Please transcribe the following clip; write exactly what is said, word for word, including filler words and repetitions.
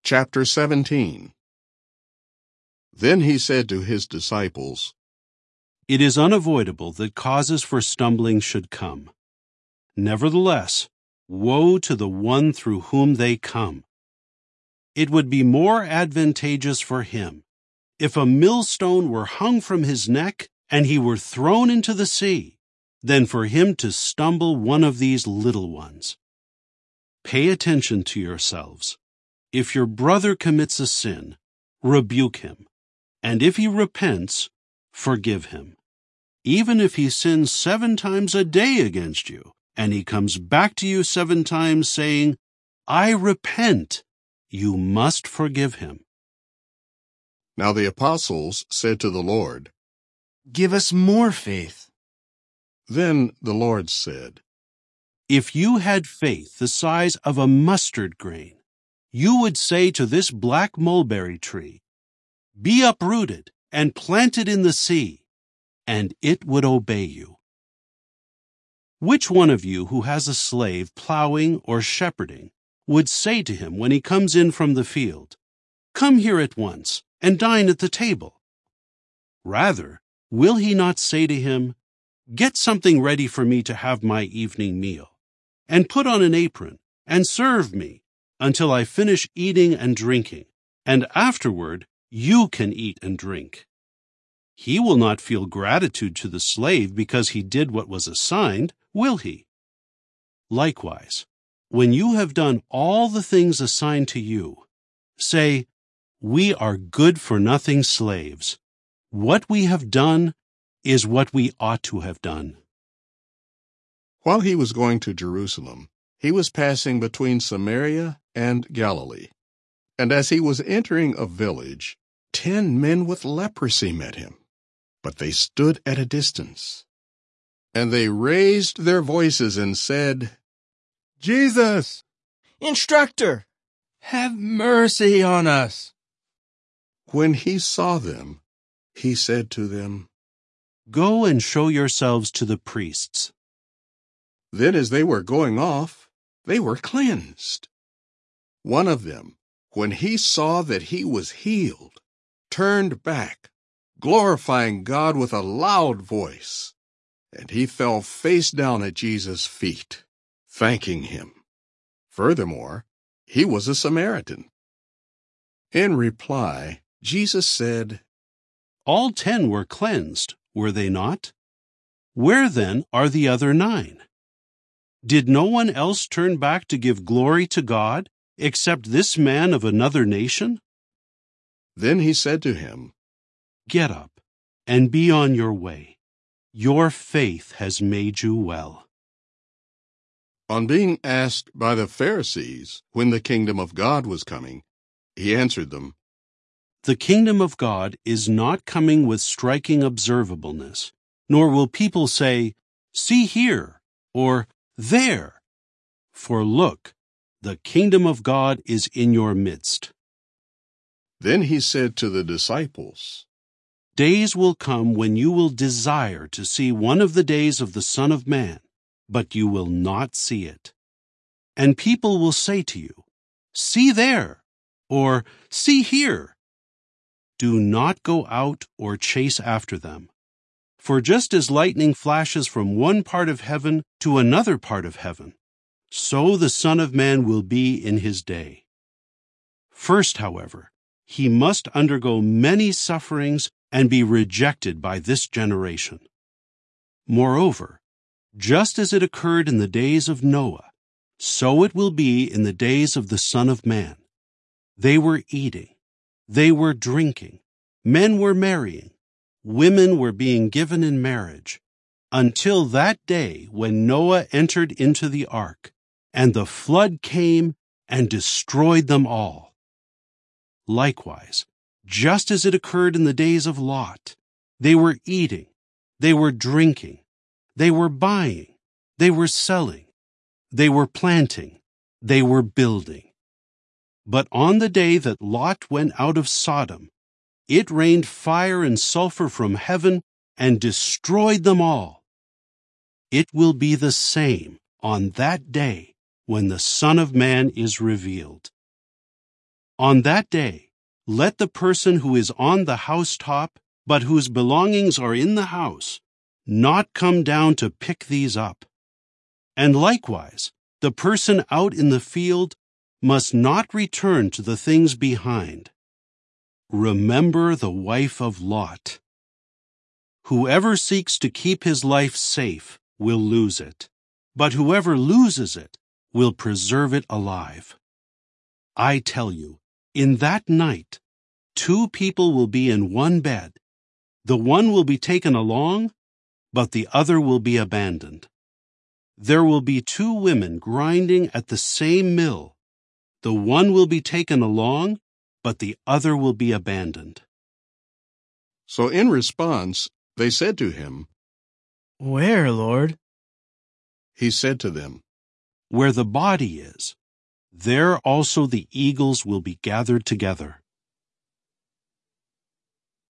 Chapter seventeen. Then he said to his disciples, It is unavoidable that causes for stumbling should come. Nevertheless, woe to the one through whom they come. It would be more advantageous for him if a millstone were hung from his neck and he were thrown into the sea, than for him to stumble one of these little ones. Pay attention to yourselves. If your brother commits a sin, rebuke him, and if he repents, forgive him. Even if he sins seven times a day against you, and he comes back to you seven times saying, I repent, you must forgive him. Now the apostles said to the Lord, Give us more faith. Then the Lord said, If you had faith the size of a mustard grain, you would say to this black mulberry tree, Be uprooted and planted in the sea, and it would obey you. Which one of you who has a slave plowing or shepherding would say to him when he comes in from the field, Come here at once and dine at the table? Rather, will he not say to him, Get something ready for me to have my evening meal, and put on an apron, and serve me, until I finish eating and drinking, and afterward you can eat and drink. He will not feel gratitude to the slave because he did what was assigned, will he? Likewise, when you have done all the things assigned to you, say, We are good-for-nothing slaves. What we have done is what we ought to have done. While he was going to Jerusalem, he was passing between Samaria and Galilee. And as he was entering a village, ten men with leprosy met him. But they stood at a distance. And they raised their voices and said, Jesus, Instructor, have mercy on us. When he saw them, he said to them, Go and show yourselves to the priests. Then as they were going off, they were cleansed. One of them, when he saw that he was healed, turned back, glorifying God with a loud voice, and he fell face down at Jesus' feet, thanking him. Furthermore, he was a Samaritan. In reply, Jesus said, All ten were cleansed, were they not? Where then are the other nine? Did no one else turn back to give glory to God, except this man of another nation? Then he said to him, Get up and be on your way. Your faith has made you well. On being asked by the Pharisees when the kingdom of God was coming, he answered them, The kingdom of God is not coming with striking observableness, nor will people say, See here, or there. For look, the kingdom of God is in your midst. Then he said to the disciples, Days will come when you will desire to see one of the days of the Son of Man, but you will not see it. And people will say to you, See there, or See here. Do not go out or chase after them. For just as lightning flashes from one part of heaven to another part of heaven, so the Son of Man will be in his day. First, however, he must undergo many sufferings and be rejected by this generation. Moreover, just as it occurred in the days of Noah, so it will be in the days of the Son of Man. They were eating, they were drinking, men were marrying, women were being given in marriage, until that day when Noah entered into the ark, and the flood came and destroyed them all. Likewise, just as it occurred in the days of Lot, they were eating, they were drinking, they were buying, they were selling, they were planting, they were building. But on the day that Lot went out of Sodom, it rained fire and sulfur from heaven and destroyed them all. It will be the same on that day when the Son of Man is revealed. On that day, let the person who is on the housetop, but whose belongings are in the house, not come down to pick these up. And likewise, the person out in the field must not return to the things behind. Remember the wife of Lot. Whoever seeks to keep his life safe will lose it, but whoever loses it will preserve it alive. I tell you, in that night, two people will be in one bed. The one will be taken along, but the other will be abandoned. There will be two women grinding at the same mill. The one will be taken along, but the other will be abandoned. So in response, they said to him, Where, Lord? He said to them, Where the body is, there also the eagles will be gathered together.